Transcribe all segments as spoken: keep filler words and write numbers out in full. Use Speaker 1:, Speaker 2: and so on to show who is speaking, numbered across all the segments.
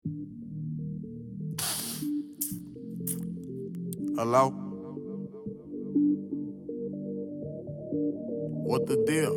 Speaker 1: Hello? What the deal?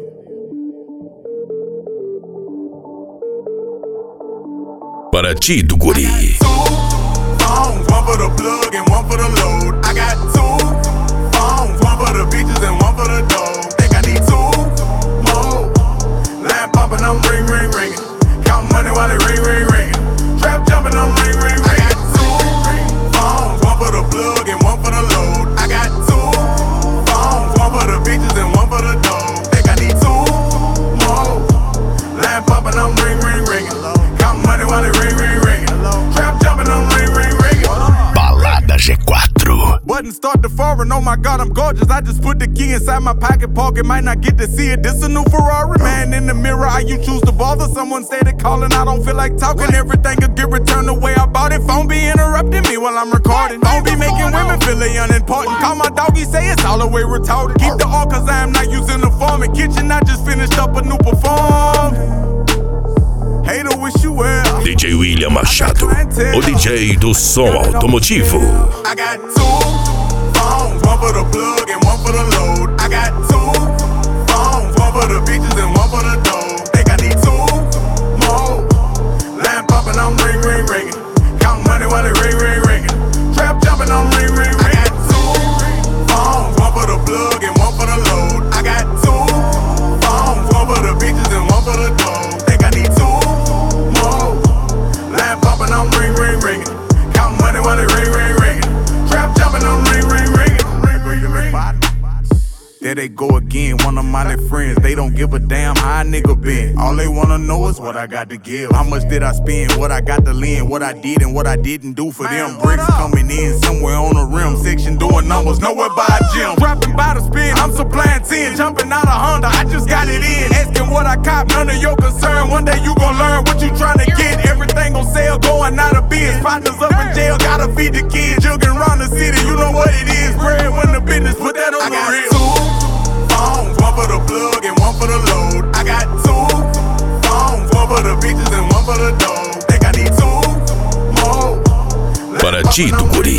Speaker 2: Para ti do guri.
Speaker 1: Phones, one for the plug and one for the load. I got two phones, one for the bitches and one for the dough. Think I need two more. Line poppin', I'm ring, ring, ringing. Count money while it ring, ring, ringing. Trap jumpin', I'm ring, ring, ringing. I got two phones, one for the plug and one for the load. I got two phones, one for the bitches and one for the dough. Think I need two more. Line poppin', I'm ring, ring, ringing. Count money while it ring, ring, ringing. Trap jumpin', I'm ring, ring, ringing.
Speaker 2: Balada G quatro.
Speaker 1: Button start to foreign, oh my god, I'm gorgeous. I just put the key inside my pocket, pocket. Might not get to see it. This a new Ferrari, man. In the mirror, how you choose to bother? Someone stated calling, I don't feel like talking. Everything could get returned the way I bought it. Phone be interrupting me while I'm recording. Phone be making women feel they unimportant. Call my doggy, say it's all the way retarded. Keep the all cause I am not using the form. In kitchen, I just finished up a new perform. Hater wish you well.
Speaker 2: D J William Machado, o D J do som automotivo.
Speaker 1: I got two phones, one for the plug and one for the load. I got two phones, one for the bitches and one for the dough. Think I need two more. Line poppin', I'm ring, ring, ringing. Count money while it ring, ring, ringing. Trap jumpin', I'm ring, ring, ringing. I got two phones, one for the plug and one for the load. I got two phones, one for the bitches and one for the dough. Think I need two. I'm ring, ring, ringing. Count money while it ring, ring, ringing. Trap jumping, I'm ring, ring, ringing. Ring, ring, ring. There they go again, one of my little friends. They don't give a damn how a nigga been. All they wanna know is what I got to give. How much did I spend, what I got to lend, what I did and what I didn't do for them. Bricks coming in somewhere on the rim section, doing numbers nowhere by a gym. Dropping by the spin, I'm supplying ten. Jumping out of Honda, I just got it in. Asking what I cop, none of your concern. One day you gon' learn what you tryna get. Everything gon' sell, going out of biz. Partners up in jail, gotta feed the kids. Jugging around the city, you know what it is. Bread when the business, put that on the real. Phones, one for the plug and one for the load. I got two phones, one for the bitches and one for the dough. Think I need two more.
Speaker 2: Para ti do guri.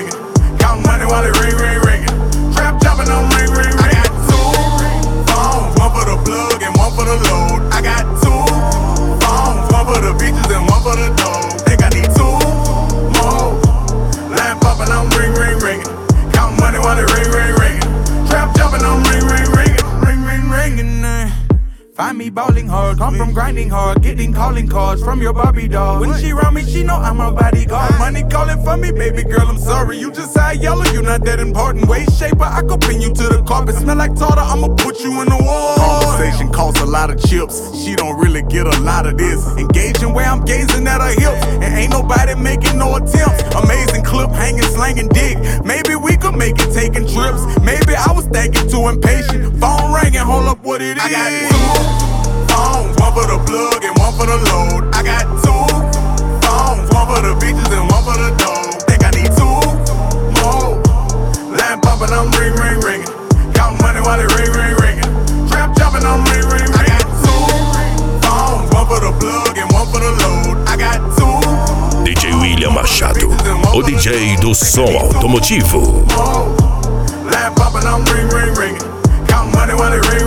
Speaker 1: Count money while it ring, ring, ringing. Trap jumping, I'm ring, ring, ringing. I got two phones, one for the plug and one for the load. I got two phones, one for the bitches and one for the dough. Think I need two more. Line popping, I'm ring, ring, ringing. Count money while it ring, ring, ringing. Trap jumping, I'm ring, ring, ringing. Ring, ring, ringing. Uh. Find me bowling hard, come from grinding hard, getting calling cards from your Barbie doll. When she around me, she know I'm a bodyguard. Money calling for me, baby girl, I'm sorry. You just high yellow, you not that important. Waist shaper, I could pin you to the carpet. Smell like tartar, I'ma put you in the wall. Conversation costs a lot of chips. She don't really get a lot of this. Engaging where I'm gazing at her hips, and ain't nobody making no attempts. Amazing clip, hanging, slanging dick. Maybe we could make it taking trips. Maybe I was thinking too impatient. Phone ringing, hold up what it is. I got two phones, one for the plug and one for the load. I got two phones, one for the bitches and one for the dough. Think I need two more. Line poppin', I'm ring, ring, ringing. Count money while it ring, ring, ringing. Trap jumping, I'm ring, ring, ringing. I got two phones, one for the plug and one for the load. I got two
Speaker 2: D J William Machado, o D J do som automotivo.
Speaker 1: Line poppin', I'm ring, ring, ringing. Count money while it ring,